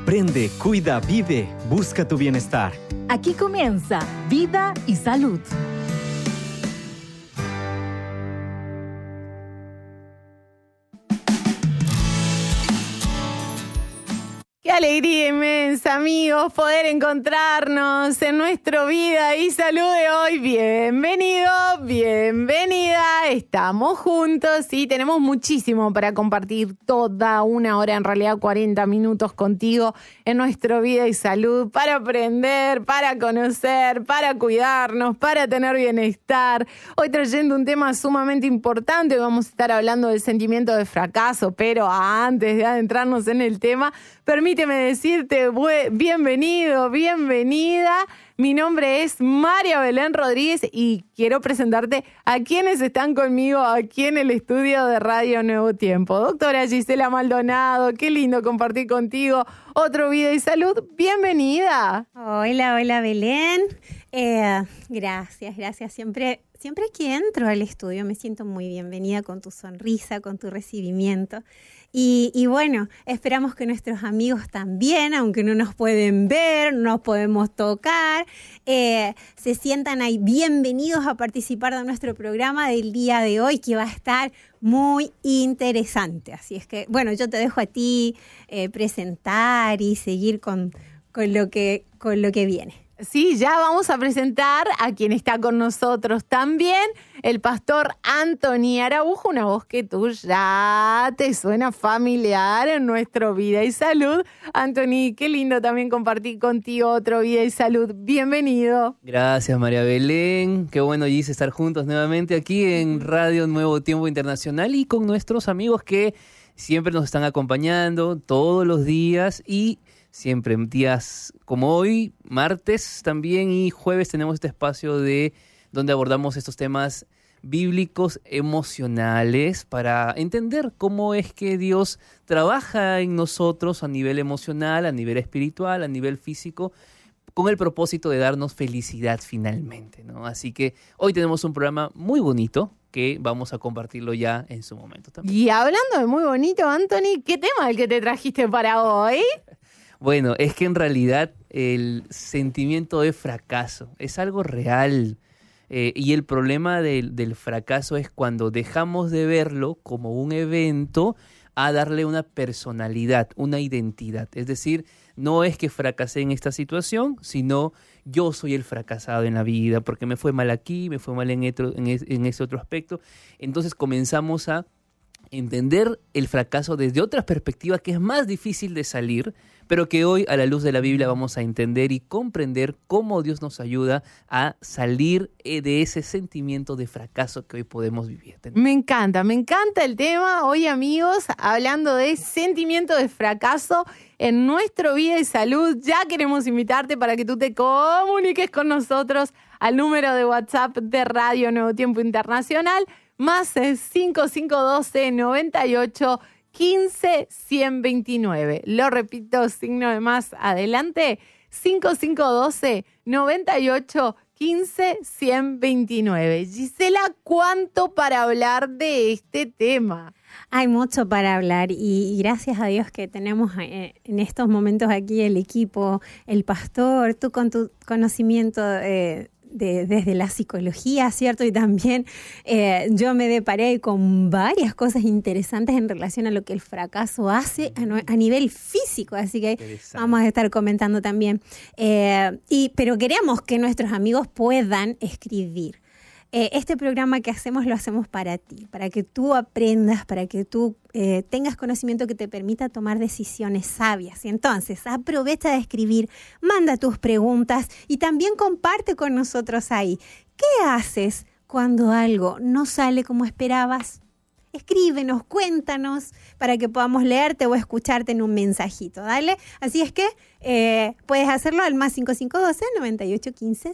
Aprende, cuida, vive, busca tu bienestar. Aquí comienza Vida y Salud. Qué alegría inmensa, amigos, poder encontrarnos en nuestro Vida y Salud de hoy. Bienvenido, bienvenida. Estamos juntos y tenemos muchísimo para compartir, toda una hora, en realidad 40 minutos contigo en nuestro Vida y Salud, para aprender, para conocer, para cuidarnos, para tener bienestar. Hoy trayendo un tema sumamente importante, vamos a estar hablando del sentimiento de fracaso, pero antes de adentrarnos en el tema, permíteme decirte bienvenido, bienvenida. Mi nombre es María Belén Rodríguez y quiero presentarte a quienes están conmigo aquí en el estudio de Radio Nuevo Tiempo. Doctora Gisela Maldonado, qué lindo compartir contigo otro Vida y Salud. Bienvenida. Hola Belén. Gracias. Siempre que entro al estudio me siento muy bienvenida con tu sonrisa, con tu recibimiento. Y bueno, esperamos que nuestros amigos también, aunque no nos pueden ver, no nos podemos tocar, se sientan ahí bienvenidos a participar de nuestro programa del día de hoy, que va a estar muy interesante. Así es que, bueno, yo te dejo a ti presentar y seguir con lo que viene. Sí, ya vamos a presentar a quien está con nosotros también, el pastor Anthony Araujo, una voz que tú ya te suena familiar en nuestro Vida y Salud. Anthony, qué lindo también compartir contigo otro Vida y Salud. Bienvenido. Gracias, María Belén. Qué bueno, Gis, estar juntos nuevamente aquí en Radio Nuevo Tiempo Internacional y con nuestros amigos que siempre nos están acompañando todos los días y siempre días como hoy, martes también y jueves tenemos este espacio donde abordamos estos temas bíblicos emocionales para entender cómo es que Dios trabaja en nosotros a nivel emocional, a nivel espiritual, a nivel físico, con el propósito de darnos felicidad finalmente, ¿no? Así que hoy tenemos un programa muy bonito que vamos a compartirlo ya en su momento también. Y hablando de muy bonito, Anthony, ¿qué tema es el que te trajiste para hoy? Bueno, es que en realidad el sentimiento de fracaso es algo real y el problema del fracaso es cuando dejamos de verlo como un evento a darle una personalidad, una identidad. Es decir, no es que fracasé en esta situación, sino yo soy el fracasado en la vida porque me fue mal aquí, me fue mal en este otro aspecto. Entonces comenzamos a entender el fracaso desde otra perspectiva que es más difícil de salir, pero que hoy a la luz de la Biblia vamos a entender y comprender cómo Dios nos ayuda a salir de ese sentimiento de fracaso que hoy podemos vivir. Me encanta el tema. Hoy, amigos, hablando de sentimiento de fracaso en nuestro Vida y Salud, ya queremos invitarte para que tú te comuniques con nosotros al número de WhatsApp de Radio Nuevo Tiempo Internacional, más 5512 98 15 129. Lo repito, signo de más adelante, 5512 98 15 129. Gisela, ¿cuánto para hablar de este tema? Hay mucho para hablar y gracias a Dios que tenemos en estos momentos aquí el equipo, el pastor, tú con tu conocimiento desde la psicología, ¿cierto? Y también yo me deparé con varias cosas interesantes en relación a lo que el fracaso hace a nivel físico, así que vamos a estar comentando también. Pero queremos que nuestros amigos puedan escribir. Este programa que hacemos lo hacemos para ti, para que tú aprendas, para que tú tengas conocimiento que te permita tomar decisiones sabias. Y entonces aprovecha de escribir, manda tus preguntas y también comparte con nosotros ahí. ¿Qué haces cuando algo no sale como esperabas? Escríbenos, cuéntanos para que podamos leerte o escucharte en un mensajito, ¿dale? Así es que puedes hacerlo al más 5512 98 15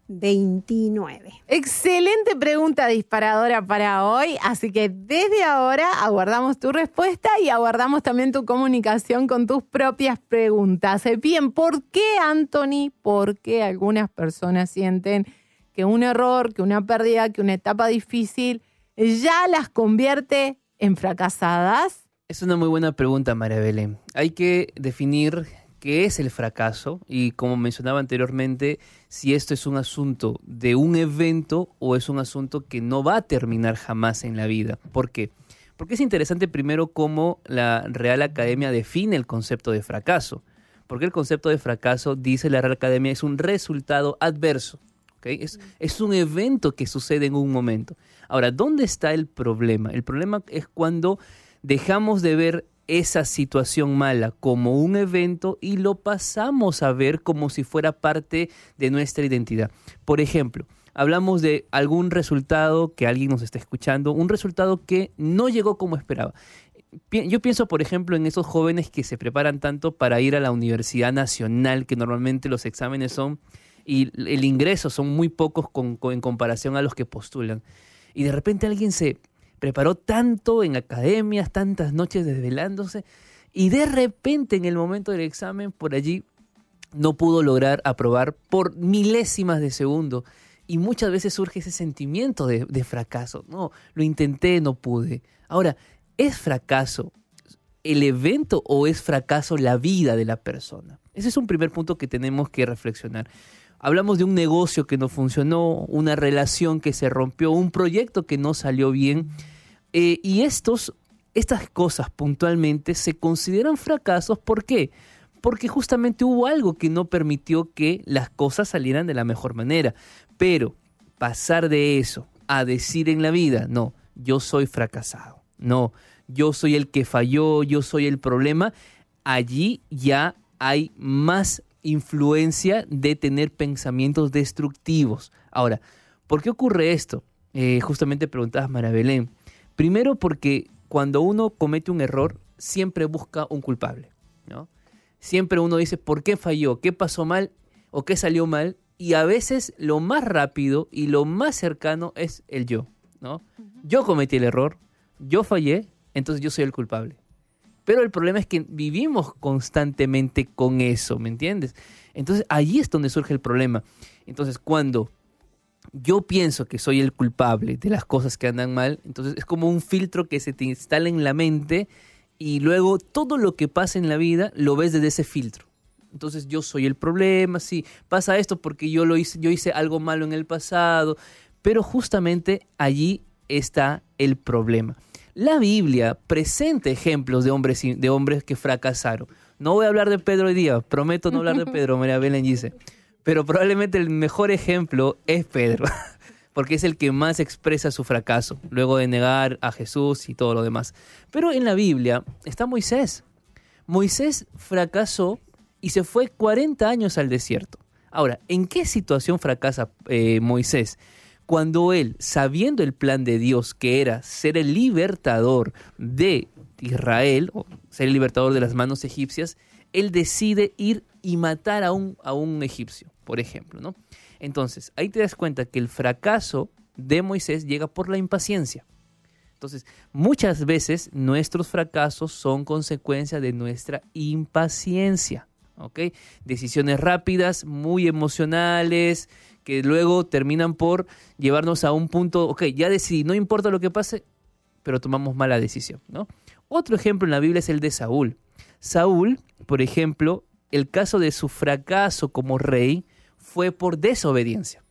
129. Excelente pregunta disparadora para hoy, así que desde ahora aguardamos tu respuesta y aguardamos también tu comunicación con tus propias preguntas. Bien, ¿por qué, Anthony? ¿Por qué algunas personas sienten que un error, que una pérdida, que una etapa difícil ya las convierte en fracasadas? Es una muy buena pregunta, María Belén. Hay que definir qué es el fracaso y, como mencionaba anteriormente, si esto es un asunto de un evento o es un asunto que no va a terminar jamás en la vida. ¿Por qué? Porque es interesante primero cómo la Real Academia define el concepto de fracaso. Porque el concepto de fracaso, dice la Real Academia, es un resultado adverso. ¿Okay? Es un evento que sucede en un momento. Ahora, ¿dónde está el problema? El problema es cuando dejamos de ver esa situación mala como un evento y lo pasamos a ver como si fuera parte de nuestra identidad. Por ejemplo, hablamos de algún resultado que alguien nos está escuchando, un resultado que no llegó como esperaba. Yo pienso, por ejemplo, en esos jóvenes que se preparan tanto para ir a la Universidad Nacional, que normalmente los exámenes son y el ingreso son muy pocos en comparación a los que postulan. Y de repente alguien se preparó tanto en academias, tantas noches desvelándose, y de repente en el momento del examen por allí no pudo lograr aprobar por milésimas de segundo. Y muchas veces surge ese sentimiento de fracaso. No, lo intenté, no pude. Ahora, ¿es fracaso el evento o es fracaso la vida de la persona? Ese es un primer punto que tenemos que reflexionar. Hablamos de un negocio que no funcionó, una relación que se rompió, un proyecto que no salió bien. Y estas cosas puntualmente se consideran fracasos. ¿Por qué? Porque justamente hubo algo que no permitió que las cosas salieran de la mejor manera. Pero pasar de eso a decir en la vida, no, yo soy fracasado, no, yo soy el que falló, yo soy el problema, allí ya hay más influencia de tener pensamientos destructivos. Ahora, ¿por qué ocurre esto? Justamente preguntabas, María Belén. Primero porque cuando uno comete un error, siempre busca un culpable, ¿no? Siempre uno dice, ¿por qué falló? ¿Qué pasó mal? ¿O qué salió mal? Y a veces lo más rápido y lo más cercano es el yo, ¿no? Yo cometí el error, yo fallé, entonces yo soy el culpable. Pero el problema es que vivimos constantemente con eso, ¿me entiendes? Entonces allí es donde surge el problema. Entonces cuando yo pienso que soy el culpable de las cosas que andan mal, entonces es como un filtro que se te instala en la mente y luego todo lo que pasa en la vida lo ves desde ese filtro. Entonces yo soy el problema, sí, pasa esto porque yo hice algo malo en el pasado, pero justamente allí está el problema. La Biblia presenta ejemplos de hombres que fracasaron. No voy a hablar de Pedro hoy día, prometo no hablar de Pedro, María Belén dice, pero probablemente el mejor ejemplo es Pedro, porque es el que más expresa su fracaso, luego de negar a Jesús y todo lo demás. Pero en la Biblia está Moisés. Moisés fracasó y se fue 40 años al desierto. Ahora, ¿en qué situación fracasa Moisés? Cuando él, sabiendo el plan de Dios, que era ser el libertador de Israel, o ser el libertador de las manos egipcias, él decide ir y matar a un egipcio, por ejemplo, ¿no? Entonces, ahí te das cuenta que el fracaso de Moisés llega por la impaciencia. Entonces, muchas veces nuestros fracasos son consecuencia de nuestra impaciencia. ¿Okay? Decisiones rápidas, muy emocionales, que luego terminan por llevarnos a un punto, ya decidí, no importa lo que pase, pero tomamos mala decisión, ¿no? Otro ejemplo en la Biblia es el de Saúl. Saúl, por ejemplo, el caso de su fracaso como rey fue por desobediencia.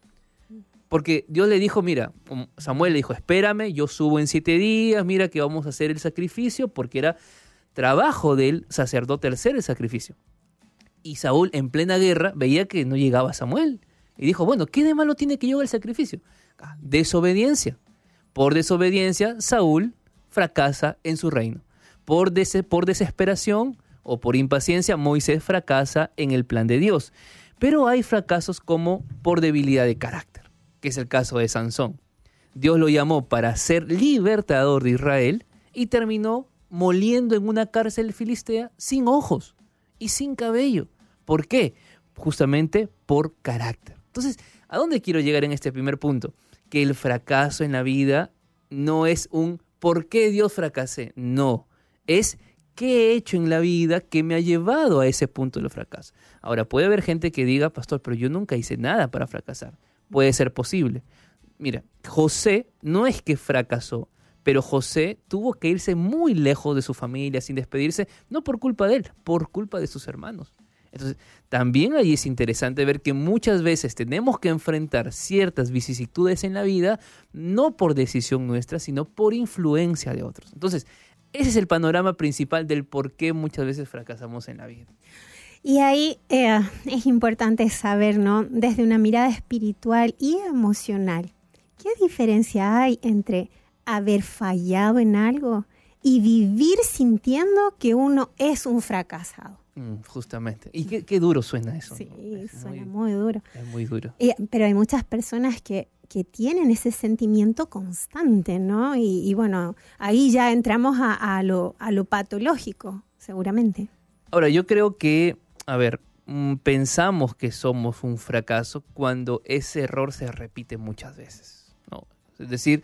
Porque Dios le dijo, mira, Samuel le dijo, espérame, yo subo en 7 días, mira que vamos a hacer el sacrificio, porque era trabajo del sacerdote hacer el sacrificio. Y Saúl, en plena guerra, veía que no llegaba Samuel. Y dijo, bueno, ¿qué de malo tiene que yo el sacrificio? Desobediencia. Por desobediencia, Saúl fracasa en su reino. Por desesperación o por impaciencia, Moisés fracasa en el plan de Dios. Pero hay fracasos como por debilidad de carácter, que es el caso de Sansón. Dios lo llamó para ser libertador de Israel y terminó moliendo en una cárcel filistea sin ojos y sin cabello. ¿Por qué? Justamente por carácter. Entonces, ¿a dónde quiero llegar en este primer punto? Que el fracaso en la vida no es un ¿por qué Dios fracasé? No, es ¿qué he hecho en la vida que me ha llevado a ese punto del fracaso? Ahora, puede haber gente que diga, pastor, pero yo nunca hice nada para fracasar. Puede ser posible. Mira, José no es que fracasó, pero José tuvo que irse muy lejos de su familia sin despedirse, no por culpa de él, por culpa de sus hermanos. Entonces, también ahí es interesante ver que muchas veces tenemos que enfrentar ciertas vicisitudes en la vida, no por decisión nuestra, sino por influencia de otros. Entonces, ese es el panorama principal del por qué muchas veces fracasamos en la vida. Y ahí es importante saber, ¿no? Desde una mirada espiritual y emocional, ¿qué diferencia hay entre haber fallado en algo y vivir sintiendo que uno es un fracasado? Justamente. Y qué duro suena eso. Sí, ¿no? suena muy duro. Es muy duro. Pero hay muchas personas que tienen ese sentimiento constante, ¿no? Y bueno, ahí ya entramos a lo patológico, seguramente. Ahora, yo creo que, pensamos que somos un fracaso cuando ese error se repite muchas veces, ¿no? Es decir,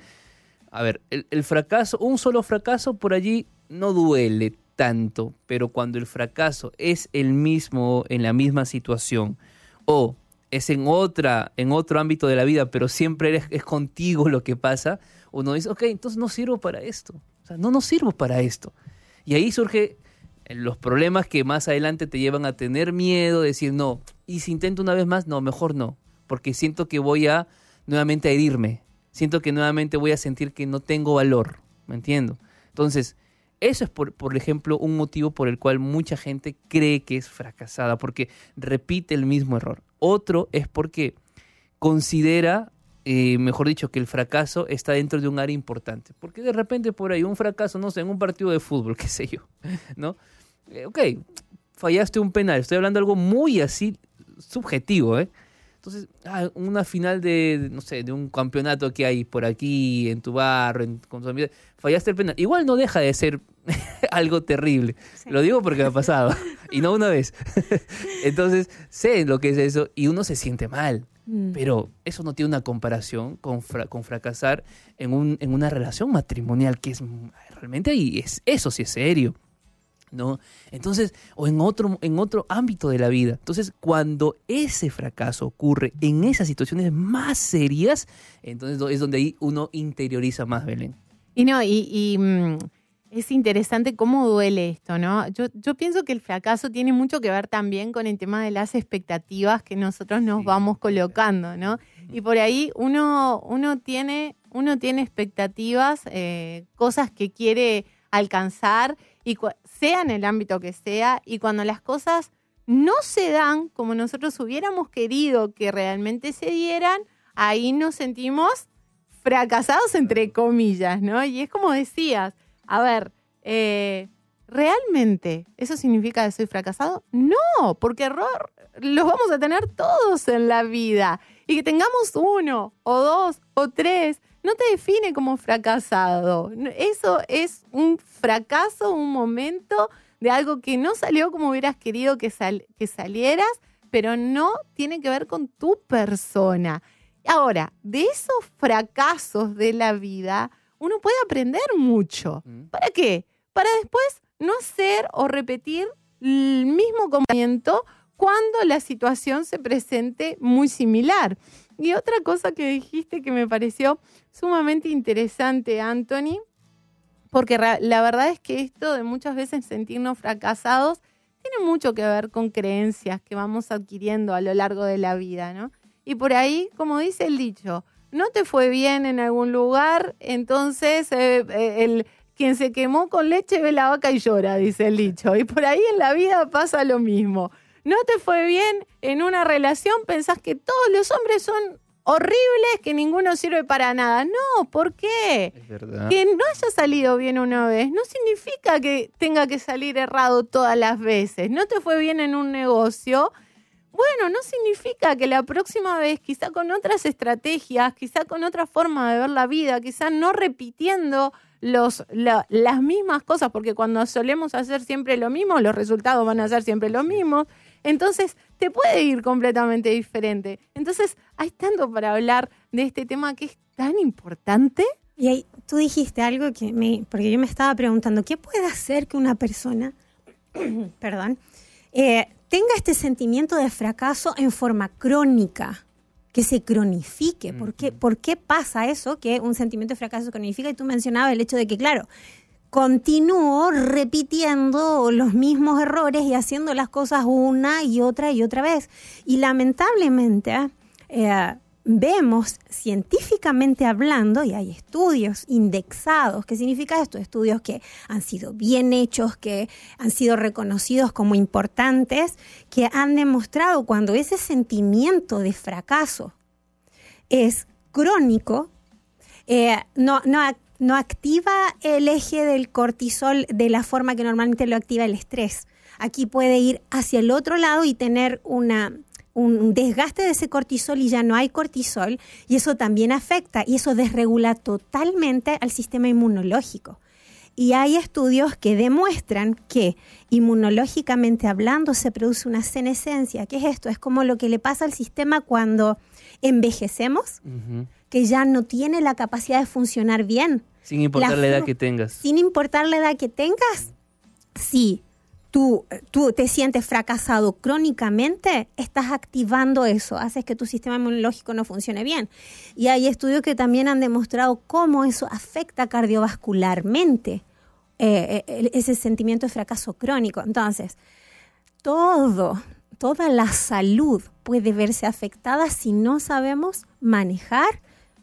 el fracaso, un solo fracaso por allí no duele tanto, pero cuando el fracaso es el mismo, en la misma situación, o es en otro ámbito de la vida, pero siempre es contigo lo que pasa, uno dice, ok, entonces no sirvo para esto. O sea, no sirvo para esto. Y ahí surgen los problemas que más adelante te llevan a tener miedo, decir, no, y si intento una vez más, no, mejor no, porque siento que voy a nuevamente a herirme, siento que nuevamente voy a sentir que no tengo valor, ¿me entiendo? Entonces, eso es, por ejemplo, un motivo por el cual mucha gente cree que es fracasada, porque repite el mismo error. Otro es porque considera, mejor dicho, que el fracaso está dentro de un área importante. Porque de repente por ahí un fracaso, no sé, en un partido de fútbol, qué sé yo, ¿no? Ok, fallaste un penal. Estoy hablando de algo muy así subjetivo, ¿eh? Entonces, una final de, no sé, de un campeonato que hay por aquí, en tu barrio, con tus amigos, fallaste el penal. Igual no deja de ser algo terrible. Sí. Lo digo porque me ha pasado, y no una vez. Entonces, sé lo que es eso, y uno se siente mal. Pero eso no tiene una comparación con fracasar en una relación matrimonial, que es realmente ahí, eso sí es serio, ¿no? Entonces, o en otro ámbito de la vida. Entonces, cuando ese fracaso ocurre en esas situaciones más serias, entonces es donde ahí uno interioriza más, Belén. Y es interesante cómo duele esto, ¿no? Yo pienso que el fracaso tiene mucho que ver también con el tema de las expectativas que nosotros nos vamos colocando, ¿no? Y por ahí uno tiene expectativas, cosas que quiere alcanzar, y sea en el ámbito que sea, y cuando las cosas no se dan como nosotros hubiéramos querido que realmente se dieran, ahí nos sentimos fracasados entre comillas, ¿no? Y es como decías, ¿realmente eso significa que soy fracasado? No, porque error los vamos a tener todos en la vida. Y que tengamos 1 o 2 o 3 no te define como fracasado. Eso es un fracaso, un momento de algo que no salió como hubieras querido que salieras, pero no tiene que ver con tu persona. Ahora, de esos fracasos de la vida, uno puede aprender mucho. ¿Para qué? Para después no hacer o repetir el mismo comportamiento cuando la situación se presente muy similar. Y otra cosa que dijiste que me pareció sumamente interesante, Anthony, porque la verdad es que esto de muchas veces sentirnos fracasados tiene mucho que ver con creencias que vamos adquiriendo a lo largo de la vida, ¿no? Y por ahí, como dice el dicho, no te fue bien en algún lugar, entonces quien se quemó con leche ve la vaca y llora, dice el dicho. Y por ahí en la vida pasa lo mismo. No te fue bien en una relación, pensás que todos los hombres son horribles, que ninguno sirve para nada. No, ¿por qué? Es verdad. Que no haya salido bien una vez no significa que tenga que salir errado todas las veces. No te fue bien en un negocio, bueno, no significa que la próxima vez, quizá con otras estrategias, quizá con otra forma de ver la vida, quizá no repitiendo las mismas cosas, porque cuando solemos hacer siempre lo mismo, los resultados van a ser siempre los mismos. Entonces, te puede ir completamente diferente. Entonces, hay tanto para hablar de este tema que es tan importante. Y ahí tú dijiste algo porque yo me estaba preguntando, ¿qué puede hacer que una persona, tenga este sentimiento de fracaso en forma crónica, que se cronifique? ¿Por qué pasa eso, que un sentimiento de fracaso se cronifica? Y tú mencionabas el hecho de que, claro, continúo repitiendo los mismos errores y haciendo las cosas una y otra vez. Y lamentablemente vemos científicamente hablando, y hay estudios indexados. ¿Qué significa esto? Estudios que han sido bien hechos, que han sido reconocidos como importantes, que han demostrado cuando ese sentimiento de fracaso es crónico, no activa el eje del cortisol de la forma que normalmente lo activa el estrés. Aquí puede ir hacia el otro lado y tener un desgaste de ese cortisol y ya no hay cortisol, y eso también afecta y eso desregula totalmente al sistema inmunológico. Y hay estudios que demuestran que inmunológicamente hablando se produce una senescencia. ¿Qué es esto? Es como lo que le pasa al sistema cuando envejecemos, que ya no tiene la capacidad de funcionar bien. Sin importar la edad que tengas. Sin importar la edad que tengas, sí. Tú te sientes fracasado crónicamente, estás activando eso, haces que tu sistema inmunológico no funcione bien. Y hay estudios que también han demostrado cómo eso afecta cardiovascularmente ese sentimiento de fracaso crónico. Entonces, toda la salud puede verse afectada si no sabemos manejar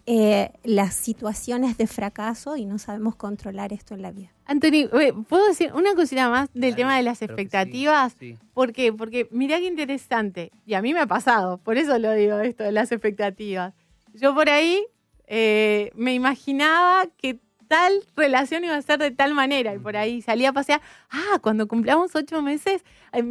las situaciones de fracaso y no sabemos controlar esto en la vida. Anthony, ¿puedo decir una cosita más del tema de las claro expectativas? Sí. ¿Por qué? Porque mirá qué interesante, y a mí me ha pasado, por eso lo digo esto de las expectativas. Yo por ahí me imaginaba que tal relación iba a ser de tal manera, y por ahí salía a pasear, cuando cumplamos 8 meses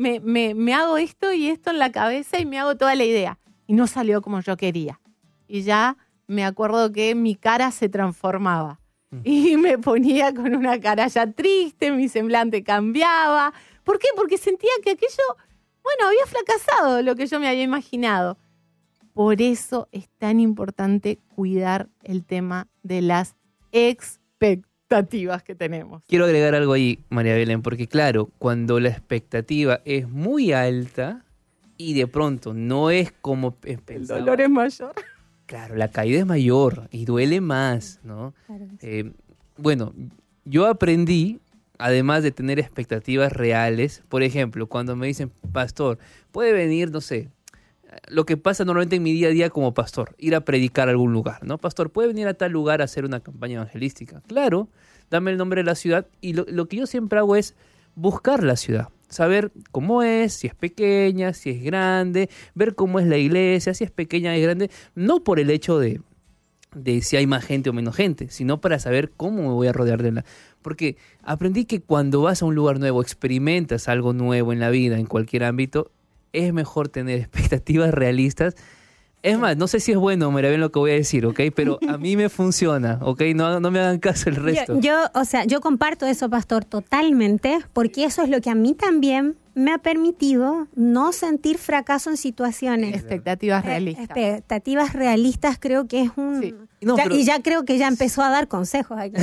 me hago esto y esto en la cabeza y me hago toda la idea. Y no salió como yo quería. Y ya me acuerdo que mi cara se transformaba. Y me ponía con una cara ya triste, mi semblante cambiaba. ¿Por qué? Porque sentía que aquello, había fracasado lo que yo me había imaginado. Por eso es tan importante cuidar el tema de las expectativas que tenemos. Quiero agregar algo ahí, María Belén, porque claro, cuando la expectativa es muy alta y de pronto no es como pensaba, el dolor es mayor. Claro, la caída es mayor y duele más, ¿no? Claro. Bueno, yo aprendí, además de tener expectativas reales, por ejemplo, cuando me dicen, pastor, puede venir, no sé, lo que pasa normalmente en mi día a día como pastor, ir a predicar a algún lugar, ¿no? Pastor, ¿puede venir a tal lugar a hacer una campaña evangelística? Claro, dame el nombre de la ciudad y lo que yo siempre hago es buscar la ciudad. Saber cómo es, si es pequeña, si es grande, ver cómo es la iglesia, si es pequeña, es grande, no por el hecho de si hay más gente o menos gente, sino para saber cómo me voy a rodear de la... Porque aprendí que cuando vas a un lugar nuevo, experimentas algo nuevo en la vida, en cualquier ámbito, es mejor tener expectativas realistas. Es más, no sé si es bueno o me ven lo que voy a decir, ¿ok? Pero a mí me funciona, ¿ok? No me hagan caso el resto. Yo comparto eso, pastor, totalmente, porque eso es lo que a mí también me ha permitido no sentir fracaso en situaciones. Expectativas realistas. Expectativas realistas creo que es un... Sí. Y ya creo que ya empezó a dar consejos aquí.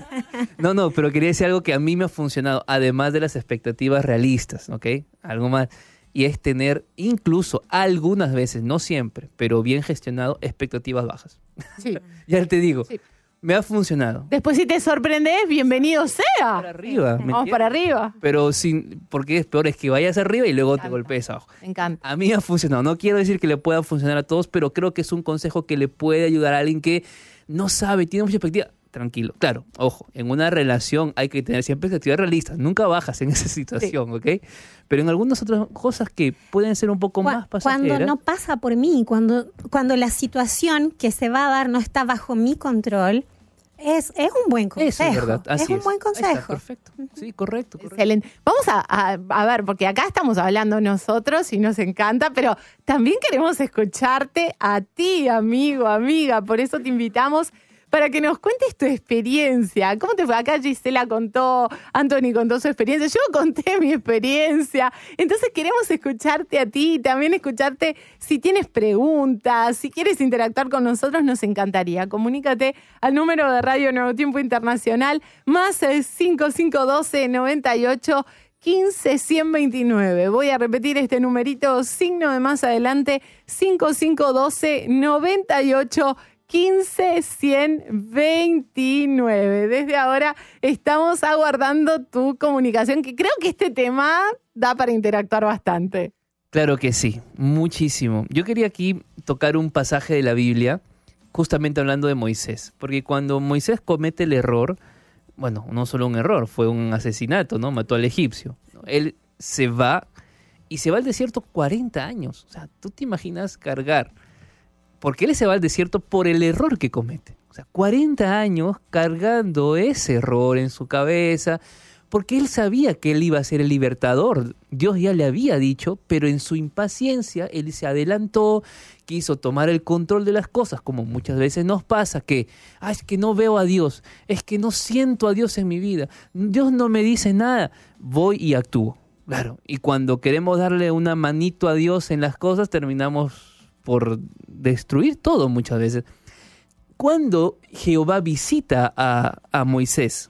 No, pero quería decir algo que a mí me ha funcionado, además de las expectativas realistas, ¿ok? Algo más. Y es tener incluso algunas veces, no siempre, pero bien gestionado, expectativas bajas. Sí. Ya te digo, Sí. me ha funcionado. Después si te sorprendes, bienvenido sea. Para arriba. ¿me Vamos para entiendes? arriba. Pero porque es peor es que vayas arriba y luego te encanta. golpees abajo. Me encanta. A mí me ha funcionado. No quiero decir que le pueda funcionar a todos, pero creo que es un consejo que le puede ayudar a alguien que no sabe, tiene mucha expectativa. Tranquilo. Claro, ojo, en una relación hay que tener siempre expectativas realistas. Nunca bajas en esa situación, ¿ok? Pero en algunas otras cosas que pueden ser un poco más pasajeras. Cuando no pasa por mí, cuando la situación que se va a dar no está bajo mi control, es un buen consejo. Eso es verdad. Así es un buen Ahí está, consejo. perfecto. Sí, correcto. Excelente. Vamos a ver, porque acá estamos hablando nosotros y nos encanta, pero también queremos escucharte a ti, amigo, amiga. Por eso te invitamos para que nos cuentes tu experiencia. ¿Cómo te fue? Acá Gisela contó, Anthony contó su experiencia, yo conté mi experiencia. Entonces queremos escucharte a ti, también escucharte si tienes preguntas, si quieres interactuar con nosotros, nos encantaría. Comunícate al número de Radio Nuevo Tiempo Internacional, más 5512 98 15 129. Voy a repetir este numerito, signo de más adelante, 5512 98 15-129. Desde ahora estamos aguardando tu comunicación, que creo que este tema da para interactuar bastante. Claro que sí, muchísimo. Yo quería aquí tocar un pasaje de la Biblia, justamente hablando de Moisés, porque cuando Moisés comete el error, bueno, no solo un error, fue un asesinato, ¿no? Mató al egipcio. Él se va y se va al desierto 40 años. O sea, ¿tú te imaginas cargar? Porque él se va al desierto por el error que comete. O sea, 40 años cargando ese error en su cabeza, porque él sabía que él iba a ser el libertador. Dios ya le había dicho, pero en su impaciencia él se adelantó, quiso tomar el control de las cosas, como muchas veces nos pasa, que es que no veo a Dios, es que no siento a Dios en mi vida, Dios no me dice nada, voy y actúo. Claro, y cuando queremos darle una manito a Dios en las cosas, terminamos por destruir todo muchas veces. Cuando Jehová visita a Moisés,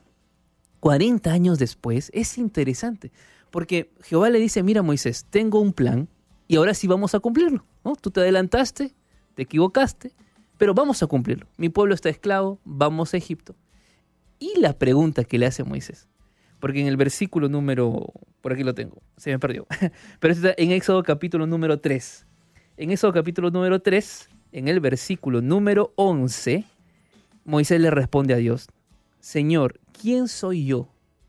40 años después, es interesante, porque Jehová le dice, mira Moisés, tengo un plan y ahora sí vamos a cumplirlo, ¿no? Tú te adelantaste, te equivocaste, pero vamos a cumplirlo. Mi pueblo está esclavo, vamos a Egipto. Y la pregunta que le hace Moisés, porque en el versículo número, por aquí lo tengo, se me perdió, pero está en Éxodo capítulo número 3. En Éxodo capítulo número 3, en el versículo número 11, Moisés le responde a Dios, Señor, ¿quién soy yo?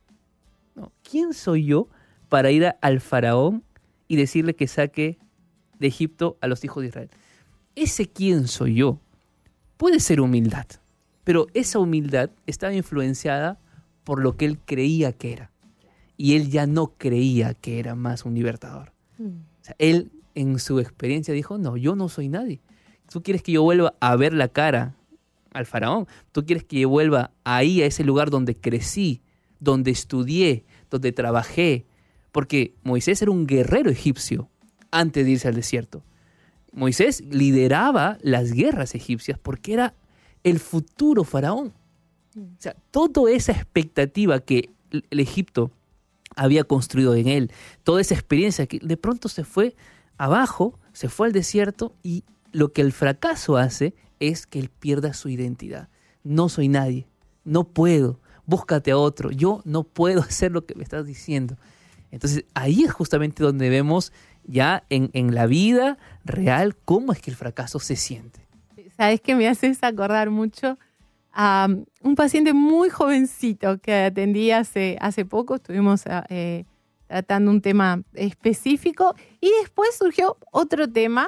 No, ¿quién soy yo para ir al faraón y decirle que saque de Egipto a los hijos de Israel? Ese quién soy yo puede ser humildad, pero esa humildad estaba influenciada por lo que él creía que era. Y él ya no creía que era más un libertador. O sea, él en su experiencia dijo, no, yo no soy nadie. ¿Tú quieres que yo vuelva a ver la cara al faraón? ¿Tú quieres que yo vuelva ahí a ese lugar donde crecí, donde estudié, donde trabajé? Porque Moisés era un guerrero egipcio antes de irse al desierto. Moisés lideraba las guerras egipcias porque era el futuro faraón. O sea, toda esa expectativa que el Egipto había construido en él, toda esa experiencia que de pronto se fue abajo, se fue al desierto, y lo que el fracaso hace es que él pierda su identidad. No soy nadie, no puedo, búscate a otro, yo no puedo hacer lo que me estás diciendo. Entonces ahí es justamente donde vemos ya en la vida real cómo es que el fracaso se siente. ¿Sabes qué me haces acordar mucho? A un paciente muy jovencito que atendí hace poco. Estuvimos tratando un tema específico y después surgió otro tema.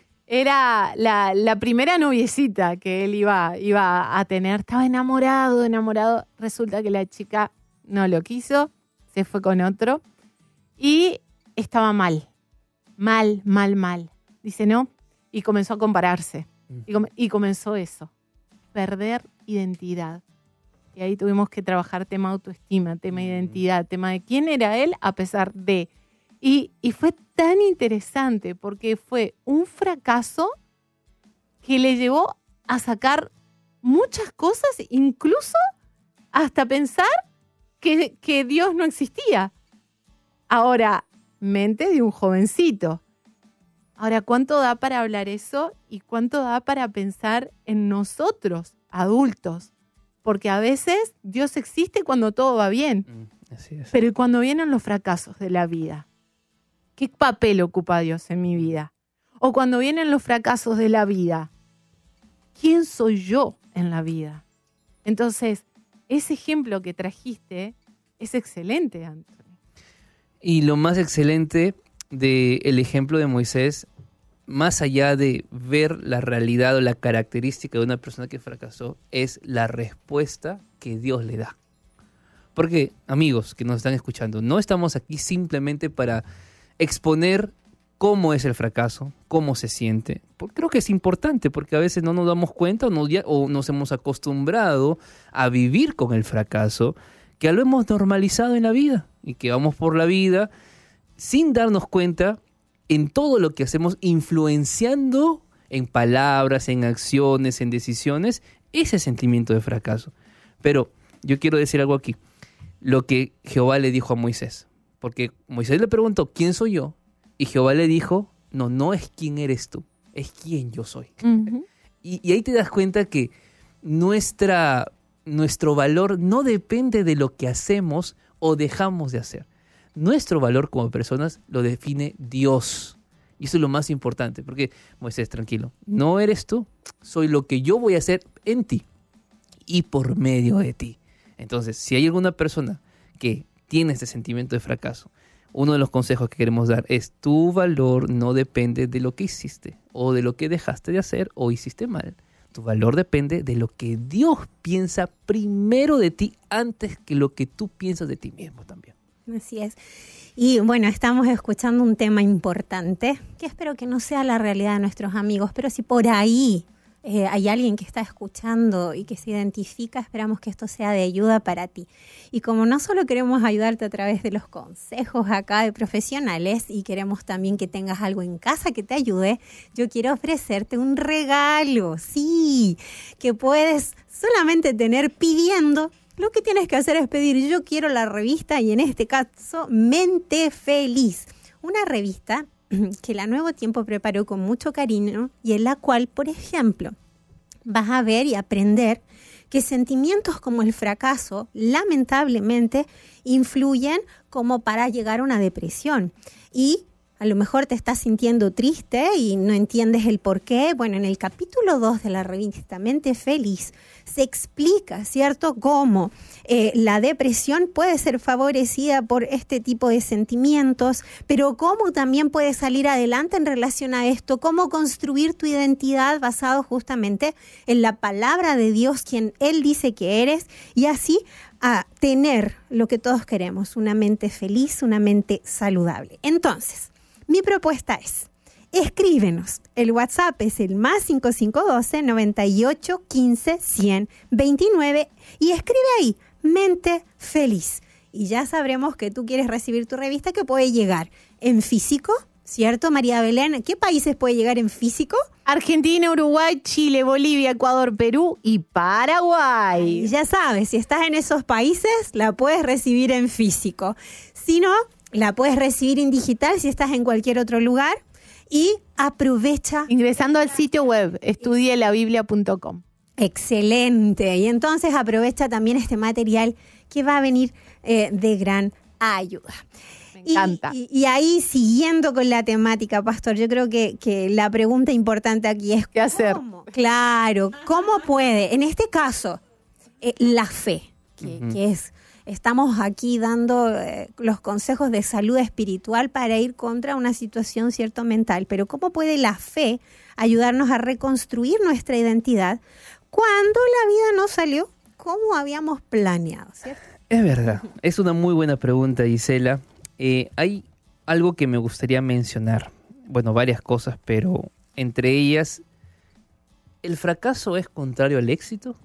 Era la primera noviecita que él iba a tener. Estaba enamorado. Resulta que la chica no lo quiso, se fue con otro y estaba mal. Dice no, y comenzó a compararse. Y comenzó eso, perder identidad. Y ahí tuvimos que trabajar tema autoestima, tema identidad, tema de quién era él a pesar de... Y fue tan interesante porque fue un fracaso que le llevó a sacar muchas cosas, incluso hasta pensar que Dios no existía. Ahora, mente de un jovencito. Ahora, ¿cuánto da para hablar eso y cuánto da para pensar en nosotros, adultos? Porque a veces Dios existe cuando todo va bien. Así es. Pero ¿y cuando vienen los fracasos de la vida? ¿Qué papel ocupa Dios en mi vida? O cuando vienen los fracasos de la vida, ¿quién soy yo en la vida? Entonces, ese ejemplo que trajiste es excelente, Anthony. Y lo más excelente del ejemplo de Moisés, más allá de ver la realidad o la característica de una persona que fracasó, es la respuesta que Dios le da. Porque, amigos que nos están escuchando, no estamos aquí simplemente para exponer cómo es el fracaso, cómo se siente. Creo que es importante porque a veces no nos damos cuenta o nos hemos acostumbrado a vivir con el fracaso, que lo hemos normalizado en la vida y que vamos por la vida sin darnos cuenta en todo lo que hacemos, influenciando en palabras, en acciones, en decisiones, ese sentimiento de fracaso. Pero yo quiero decir algo aquí, lo que Jehová le dijo a Moisés, porque Moisés le preguntó, ¿quién soy yo? Y Jehová le dijo, no es quién eres tú, es quién yo soy. Uh-huh. Y ahí te das cuenta que nuestro valor no depende de lo que hacemos o dejamos de hacer. Nuestro valor como personas lo define Dios. Y eso es lo más importante, porque Moisés, tranquilo, no eres tú, soy lo que yo voy a hacer en ti y por medio de ti. Entonces, si hay alguna persona que tiene este sentimiento de fracaso, uno de los consejos que queremos dar es: tu valor no depende de lo que hiciste o de lo que dejaste de hacer o hiciste mal. Tu valor depende de lo que Dios piensa primero de ti antes que lo que tú piensas de ti mismo también. Así es. Y bueno, estamos escuchando un tema importante, que espero que no sea la realidad de nuestros amigos, pero si por ahí hay alguien que está escuchando y que se identifica, esperamos que esto sea de ayuda para ti. Y como no solo queremos ayudarte a través de los consejos acá de profesionales y queremos también que tengas algo en casa que te ayude, yo quiero ofrecerte un regalo, sí, que puedes solamente tener pidiendo. Lo que tienes que hacer es pedir: yo quiero la revista, y en este caso, Mente Feliz. Una revista que la Nuevo Tiempo preparó con mucho cariño y en la cual, por ejemplo, vas a ver y aprender que sentimientos como el fracaso, lamentablemente, influyen como para llegar a una depresión. Y a lo mejor te estás sintiendo triste y no entiendes el por qué. Bueno, en el capítulo 2 de la revista Mente Feliz se explica, ¿cierto?, cómo la depresión puede ser favorecida por este tipo de sentimientos, pero cómo también puedes salir adelante en relación a esto, cómo construir tu identidad basado justamente en la palabra de Dios, quien Él dice que eres, y así a tener lo que todos queremos: una mente feliz, una mente saludable. Entonces, mi propuesta es: escríbenos. El WhatsApp es el +5512 98 15 100 29 y escribe ahí Mente Feliz. Y ya sabremos que tú quieres recibir tu revista, que puede llegar en físico, ¿cierto, María Belén? ¿Qué países puede llegar en físico? Argentina, Uruguay, Chile, Bolivia, Ecuador, Perú y Paraguay. Y ya sabes, si estás en esos países, la puedes recibir en físico. Si no, la puedes recibir en digital si estás en cualquier otro lugar. Y aprovecha ingresando al sitio web estudielabiblia.com. Excelente. Y entonces aprovecha también este material que va a venir de gran ayuda. Me encanta. Y ahí, siguiendo con la temática, Pastor, yo creo que la pregunta importante aquí es: ¿qué hacer? Claro, ¿cómo puede, en este caso, la fe, que es... Estamos aquí dando los consejos de salud espiritual para ir contra una situación, cierto, mental, pero ¿cómo puede la fe ayudarnos a reconstruir nuestra identidad cuando la vida no salió como habíamos planeado, ¿cierto? Es verdad, es una muy buena pregunta, Gisela. Hay algo que me gustaría mencionar, bueno, varias cosas, pero entre ellas, ¿el fracaso es contrario al éxito?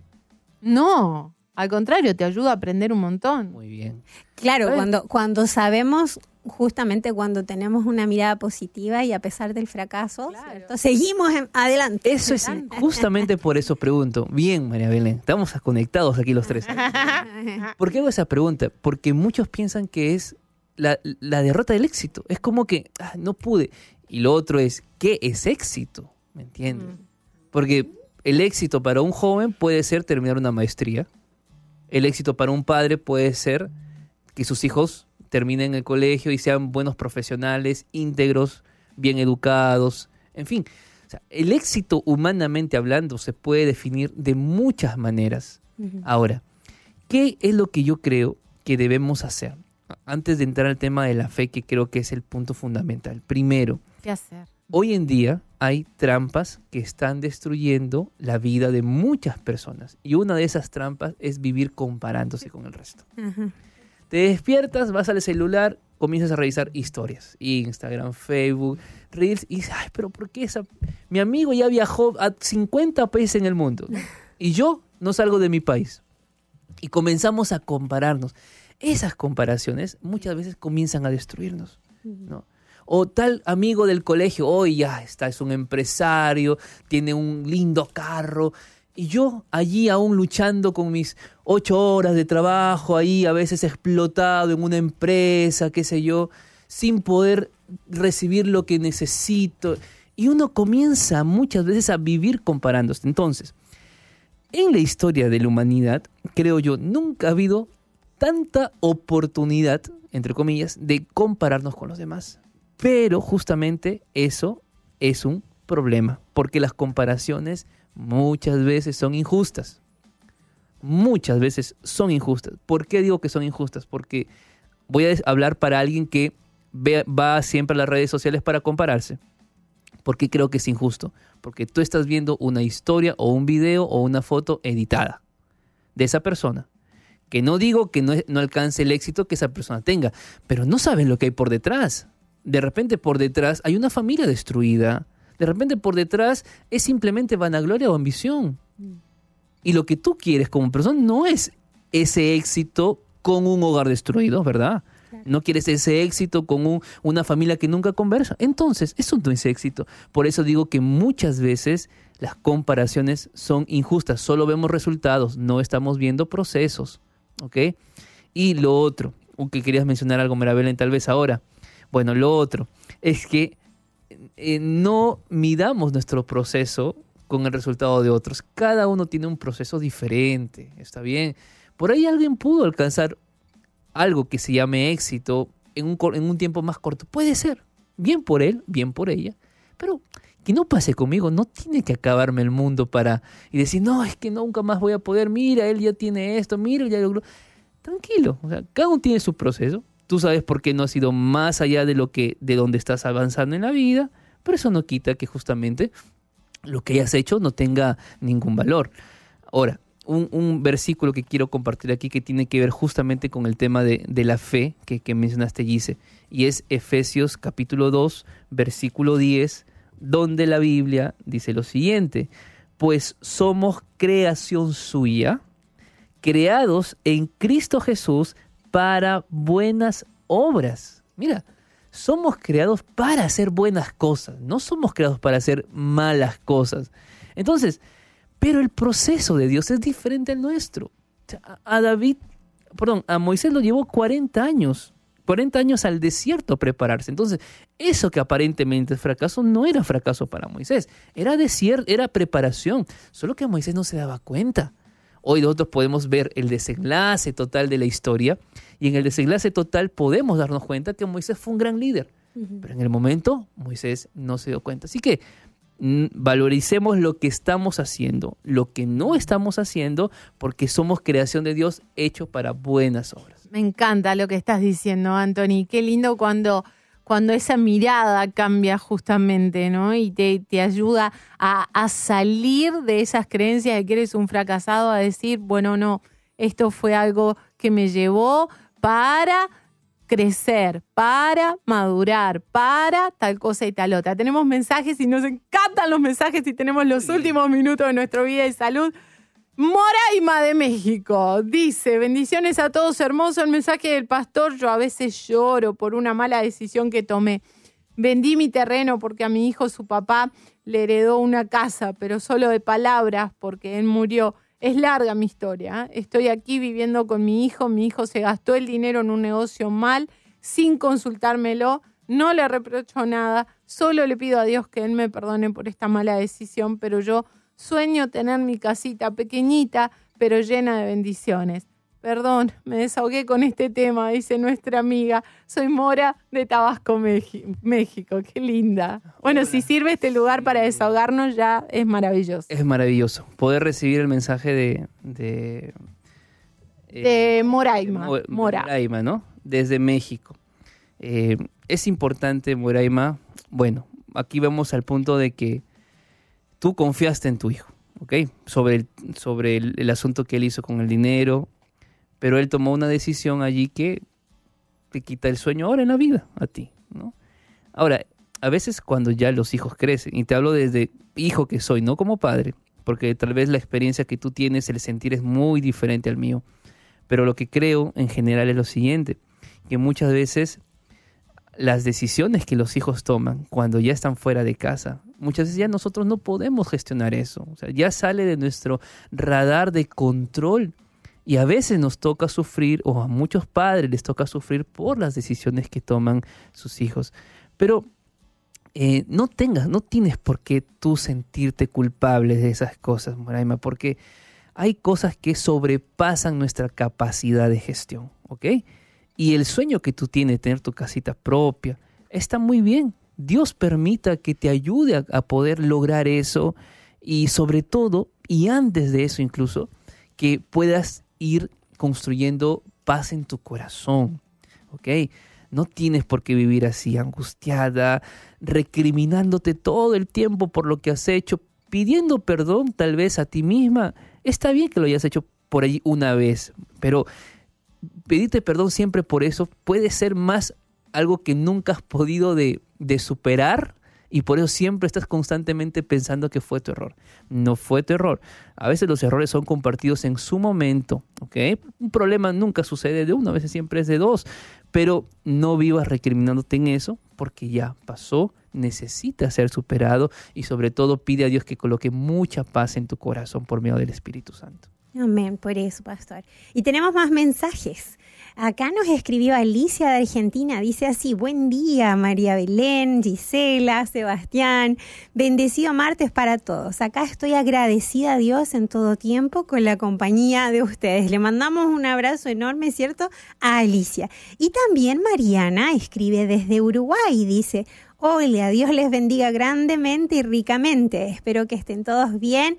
No. Al contrario, te ayuda a aprender un montón. Muy bien. Claro, cuando sabemos, justamente cuando tenemos una mirada positiva y a pesar del fracaso, claro, seguimos adelante. Eso es justamente por eso pregunto. Bien, María Belén, estamos conectados aquí los tres. ¿Por qué hago esa pregunta? Porque muchos piensan que es la derrota del éxito. Es como que no pude. Y lo otro es, ¿qué es éxito? ¿Me entiendes? Porque el éxito para un joven puede ser terminar una maestría. El éxito para un padre puede ser que sus hijos terminen el colegio y sean buenos profesionales, íntegros, bien educados, en fin. O sea, el éxito, humanamente hablando, se puede definir de muchas maneras. Uh-huh. Ahora, ¿qué es lo que yo creo que debemos hacer? Antes de entrar al tema de la fe, que creo que es el punto fundamental. Primero, ¿qué hacer? Hoy en día hay trampas que están destruyendo la vida de muchas personas. Y una de esas trampas es vivir comparándose con el resto. Uh-huh. Te despiertas, vas al celular, comienzas a revisar historias. Instagram, Facebook, Reels. Y dices, ay, pero ¿por qué mi amigo ya viajó a 50 países en el mundo? Y yo no salgo de mi país. Y comenzamos a compararnos. Esas comparaciones muchas veces comienzan a destruirnos, ¿no? O tal amigo del colegio, hoy ya está, es un empresario, tiene un lindo carro. Y yo allí aún luchando con mis 8 horas de trabajo, ahí a veces explotado en una empresa, qué sé yo, sin poder recibir lo que necesito. Y uno comienza muchas veces a vivir comparándose. Entonces, en la historia de la humanidad, creo yo, nunca ha habido tanta oportunidad, entre comillas, de compararnos con los demás. Pero justamente eso es un problema, porque las comparaciones muchas veces son injustas. Muchas veces son injustas. ¿Por qué digo que son injustas? Porque voy a hablar para alguien que va siempre a las redes sociales para compararse. ¿Por qué creo que es injusto? Porque tú estás viendo una historia o un video o una foto editada de esa persona. Que no digo que no alcance el éxito que esa persona tenga, pero no sabes lo que hay por detrás. De repente por detrás hay una familia destruida. De repente por detrás es simplemente vanagloria o ambición. Y lo que tú quieres como persona no es ese éxito con un hogar destruido, ¿verdad? Claro. No quieres ese éxito con una familia que nunca conversa. Entonces, eso no es éxito. Por eso digo que muchas veces las comparaciones son injustas. Solo vemos resultados, no estamos viendo procesos. ¿Ok? Y lo otro, que querías mencionar algo, Mirabelen, tal vez ahora. Bueno, lo otro es que no midamos nuestro proceso con el resultado de otros. Cada uno tiene un proceso diferente, ¿está bien? Por ahí alguien pudo alcanzar algo que se llame éxito en un tiempo más corto. Puede ser, bien por él, bien por ella, pero que no pase conmigo. No tiene que acabarme el mundo y decir, no, es que nunca más voy a poder. Mira, él ya tiene esto, mira, ya logró. Tranquilo, o sea, cada uno tiene su proceso. Tú sabes por qué no has ido más allá de donde estás avanzando en la vida, pero eso no quita que justamente lo que hayas hecho no tenga ningún valor. Ahora, un versículo que quiero compartir aquí que tiene que ver justamente con el tema de la fe que mencionaste, Gise, y es Efesios capítulo 2, versículo 10, donde la Biblia dice lo siguiente: pues somos creación suya, creados en Cristo Jesús para buenas obras. Mira, somos creados para hacer buenas cosas, no somos creados para hacer malas cosas. Entonces, pero el proceso de Dios es diferente al nuestro. A Moisés lo llevó 40 años al desierto a prepararse. Entonces, eso que aparentemente es fracaso no era fracaso para Moisés, era desierto, era preparación, solo que Moisés no se daba cuenta. Hoy nosotros podemos ver el desenlace total de la historia, y en el desenlace total podemos darnos cuenta que Moisés fue un gran líder. Pero en el momento Moisés no se dio cuenta. Así que valoricemos lo que estamos haciendo, lo que no estamos haciendo, porque somos creación de Dios hecho para buenas obras. Me encanta lo que estás diciendo, Anthony. Qué lindo cuando esa mirada cambia justamente, ¿no? Y te ayuda a salir de esas creencias de que eres un fracasado, a decir, bueno, no, esto fue algo que me llevó para crecer, para madurar, para tal cosa y tal otra. Tenemos mensajes y nos encantan los mensajes y tenemos los últimos minutos de nuestra vida y salud. Moraima de México dice: bendiciones a todos, hermoso el mensaje del pastor. Yo a veces lloro por una mala decisión que tomé. Vendí mi terreno porque a mi hijo su papá le heredó una casa, pero solo de palabras porque él murió. Es larga mi historia, ¿eh? Estoy aquí viviendo con mi hijo se gastó el dinero en un negocio mal, sin consultármelo, no le reprocho nada, solo le pido a Dios que Él me perdone por esta mala decisión, pero yo sueño tener mi casita pequeñita, pero llena de bendiciones. Perdón, me desahogué con este tema, dice nuestra amiga. Soy Mora de Tabasco, México. Qué linda. Bueno, si sirve este lugar para desahogarnos ya es maravilloso. Es maravilloso poder recibir el mensaje de Moraima. Moraima, ¿no? Desde México. Es importante, Moraima. Bueno, aquí vemos al punto de que tú confiaste en tu hijo, ¿ok? Sobre el asunto que él hizo con el dinero. Pero él tomó una decisión allí que te quita el sueño ahora en la vida a ti, ¿no? Ahora, a veces cuando ya los hijos crecen, y te hablo desde hijo que soy, no como padre, porque tal vez la experiencia que tú tienes, el sentir es muy diferente al mío, pero lo que creo en general es lo siguiente, que muchas veces las decisiones que los hijos toman cuando ya están fuera de casa, muchas veces ya nosotros no podemos gestionar eso, o sea, ya sale de nuestro radar de control. Y a veces nos toca sufrir, o a muchos padres les toca sufrir por las decisiones que toman sus hijos. Pero no tienes por qué tú sentirte culpable de esas cosas, Moraima, porque hay cosas que sobrepasan nuestra capacidad de gestión, ¿ok? Y el sueño que tú tienes de tener tu casita propia está muy bien. Dios permita que te ayude a poder lograr eso y sobre todo, y antes de eso incluso, que puedas ir construyendo paz en tu corazón, ¿ok? No tienes por qué vivir así, angustiada, recriminándote todo el tiempo por lo que has hecho, pidiendo perdón tal vez a ti misma. Está bien que lo hayas hecho por allí una vez, pero pedirte perdón siempre por eso puede ser más algo que nunca has podido de superar, y por eso siempre estás constantemente pensando que fue tu error. No fue tu error. A veces los errores son compartidos en su momento, ¿ok? Un problema nunca sucede de uno, a veces siempre es de dos, pero no vivas recriminándote en eso porque ya pasó, necesita ser superado y sobre todo pide a Dios que coloque mucha paz en tu corazón por medio del Espíritu Santo. Amén, por eso, pastor. Y tenemos más mensajes. Acá nos escribió Alicia de Argentina, dice así: buen día María Belén, Gisela, Sebastián, bendecido martes para todos. Acá estoy agradecida a Dios en todo tiempo con la compañía de ustedes. Le mandamos un abrazo enorme, ¿cierto?, a Alicia. Y también Mariana escribe desde Uruguay, dice: hola, Dios les bendiga grandemente y ricamente. Espero que estén todos bien.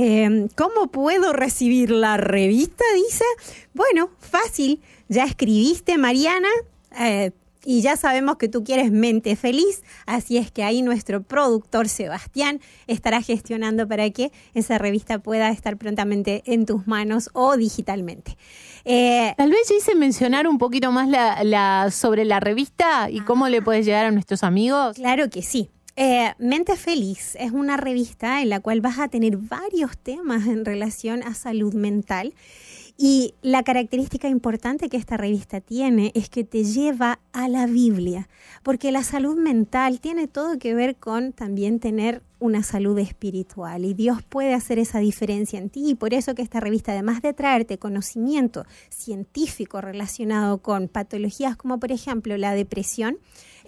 ¿Cómo puedo recibir la revista? Dice. Bueno, fácil. Ya escribiste, Mariana, y ya sabemos que tú quieres Mente Feliz, así es que ahí nuestro productor Sebastián estará gestionando para que esa revista pueda estar prontamente en tus manos o digitalmente. Tal vez hice mencionar un poquito más sobre la revista y cómo le puedes llegar a nuestros amigos. Claro que sí. Mente Feliz es una revista en la cual vas a tener varios temas en relación a salud mental. Y la característica importante que esta revista tiene es que te lleva a la Biblia, porque la salud mental tiene todo que ver con también tener una salud espiritual y Dios puede hacer esa diferencia en ti, y por eso que esta revista, además de traerte conocimiento científico relacionado con patologías como por ejemplo la depresión,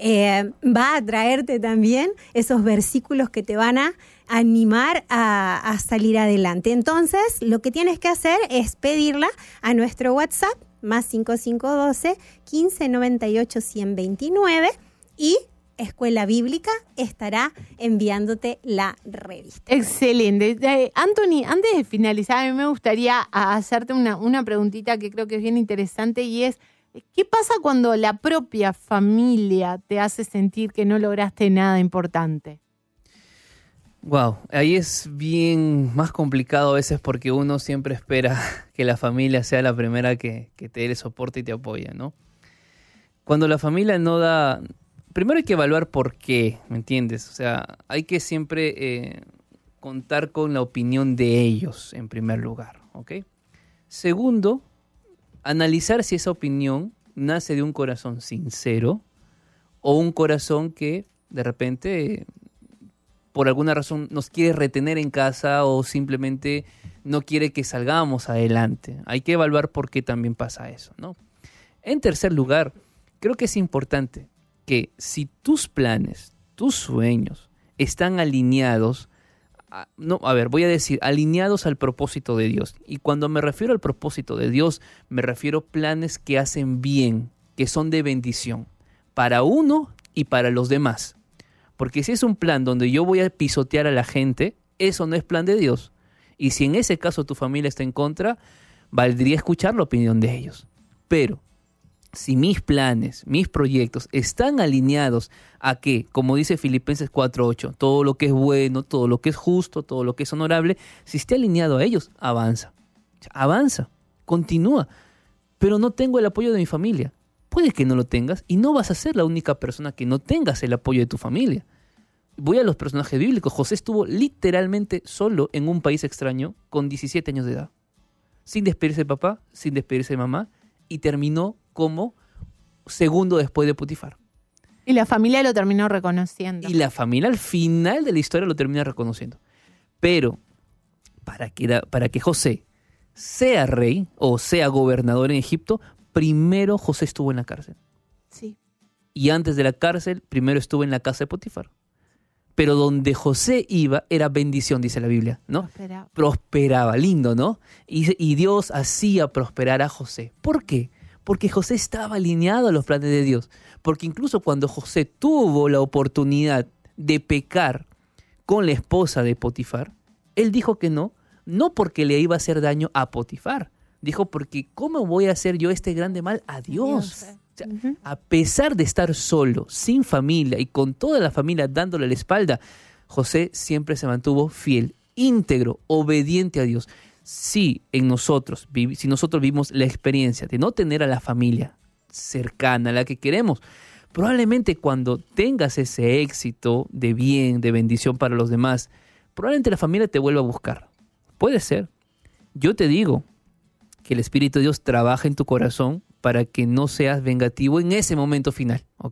va a traerte también esos versículos que te van a animar a salir adelante. Entonces, lo que tienes que hacer es pedirla a nuestro WhatsApp, más 5512 1598 129, y Escuela Bíblica estará enviándote la revista. Excelente. Anthony, antes de finalizar, a mí me gustaría hacerte una preguntita que creo que es bien interesante, y es: ¿qué pasa cuando la propia familia te hace sentir que no lograste nada importante? Wow, ahí es bien más complicado a veces porque uno siempre espera que la familia sea la primera que te dé el soporte y te apoya, ¿no? Cuando la familia no da... Primero hay que evaluar por qué, ¿me entiendes? O sea, hay que siempre contar con la opinión de ellos en primer lugar, ¿ok? Segundo, analizar si esa opinión nace de un corazón sincero o un corazón que de repente por alguna razón nos quiere retener en casa o simplemente no quiere que salgamos adelante. Hay que evaluar por qué también pasa eso, ¿no? En tercer lugar, creo que es importante que si tus planes, tus sueños están alineados, alineados al propósito de Dios. Y cuando me refiero al propósito de Dios, me refiero a planes que hacen bien, que son de bendición, para uno y para los demás. Porque si es un plan donde yo voy a pisotear a la gente, eso no es plan de Dios. Y si en ese caso tu familia está en contra, valdría escuchar la opinión de ellos. Pero si mis planes, mis proyectos están alineados a que, como dice Filipenses 4:8, todo lo que es bueno, todo lo que es justo, todo lo que es honorable, si esté alineado a ellos, avanza, continúa. Pero no tengo el apoyo de mi familia. Puede que no lo tengas y no vas a ser la única persona que no tengas el apoyo de tu familia. Voy a los personajes bíblicos. José estuvo literalmente solo en un país extraño con 17 años de edad, sin despedirse de papá, sin despedirse de mamá, y terminó como segundo después de Potifar. Y la familia lo terminó reconociendo. Y la familia al final de la historia lo termina reconociendo. Pero para que José sea rey o sea gobernador en Egipto, primero José estuvo en la cárcel. Sí. Y antes de la cárcel, primero estuvo en la casa de Potifar. Pero donde José iba era bendición, dice la Biblia, ¿no? Prosperaba, lindo, ¿no? Y Dios hacía prosperar a José. ¿Por qué? Porque José estaba alineado a los planes de Dios. Porque incluso cuando José tuvo la oportunidad de pecar con la esposa de Potifar, él dijo que no porque le iba a hacer daño a Potifar. Dijo, porque ¿cómo voy a hacer yo este grande mal a Dios? O sea, a pesar de estar solo, sin familia y con toda la familia dándole la espalda, José siempre se mantuvo fiel, íntegro, obediente a Dios. Si nosotros vivimos la experiencia de no tener a la familia cercana, a la que queremos, probablemente cuando tengas ese éxito de bien, de bendición para los demás, probablemente la familia te vuelva a buscar. Puede ser. Yo te digo que el Espíritu de Dios trabaja en tu corazón para que no seas vengativo en ese momento final, ¿ok?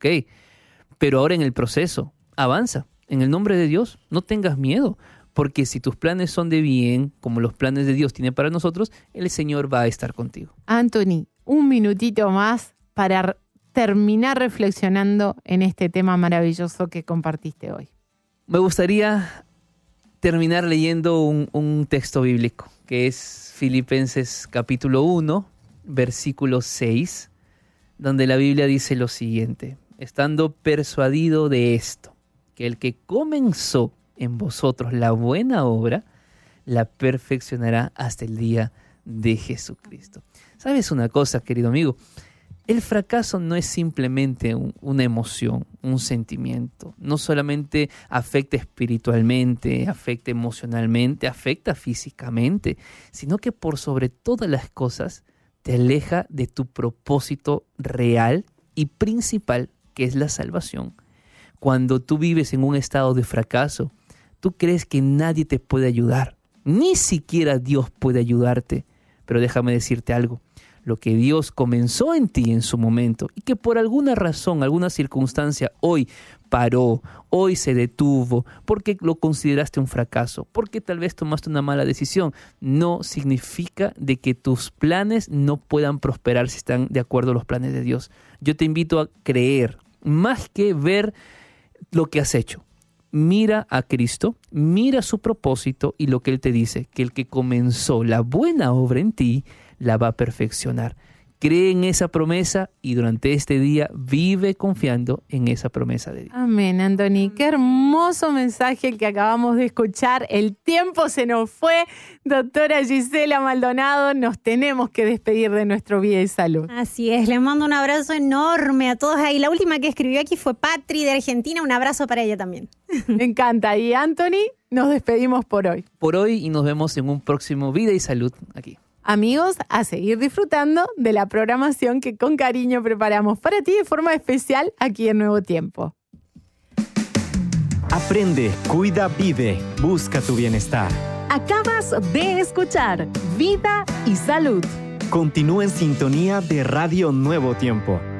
Pero ahora en el proceso, avanza. En el nombre de Dios, no tengas miedo, porque si tus planes son de bien, como los planes de Dios tienen para nosotros, el Señor va a estar contigo. Anthony, un minutito más para terminar reflexionando en este tema maravilloso que compartiste hoy. Me gustaría terminar leyendo un texto bíblico, que es Filipenses capítulo 1, versículo 6, donde la Biblia dice lo siguiente: estando persuadido de esto, que el que comenzó en vosotros la buena obra, la perfeccionará hasta el día de Jesucristo. ¿Sabes una cosa, querido amigo? El fracaso no es simplemente una emoción, un sentimiento. No solamente afecta espiritualmente, afecta emocionalmente, afecta físicamente, sino que por sobre todas las cosas te aleja de tu propósito real y principal, que es la salvación. Cuando tú vives en un estado de fracaso, tú crees que nadie te puede ayudar, ni siquiera Dios puede ayudarte. Pero déjame decirte algo. Lo que Dios comenzó en ti en su momento y que por alguna razón, alguna circunstancia hoy paró, hoy se detuvo, porque lo consideraste un fracaso, porque tal vez tomaste una mala decisión, no significa de que tus planes no puedan prosperar si están de acuerdo a los planes de Dios. Yo te invito a creer, más que ver lo que has hecho. Mira a Cristo, mira su propósito y lo que Él te dice, que el que comenzó la buena obra en ti, la va a perfeccionar. Cree en esa promesa y durante este día vive confiando en esa promesa de Dios. Amén, Anthony. Qué hermoso mensaje el que acabamos de escuchar. El tiempo se nos fue. Doctora Gisela Maldonado, nos tenemos que despedir de nuestro Vida y Salud. Así es, le mando un abrazo enorme a todos ahí. La última que escribió aquí fue Patri de Argentina. Un abrazo para ella también. Me encanta. Y Anthony, nos despedimos por hoy. Por hoy y nos vemos en un próximo Vida y Salud aquí. Amigos, a seguir disfrutando de la programación que con cariño preparamos para ti de forma especial aquí en Nuevo Tiempo. Aprende, cuida, vive, busca tu bienestar. Acabas de escuchar Vida y Salud. Continúa en sintonía de Radio Nuevo Tiempo.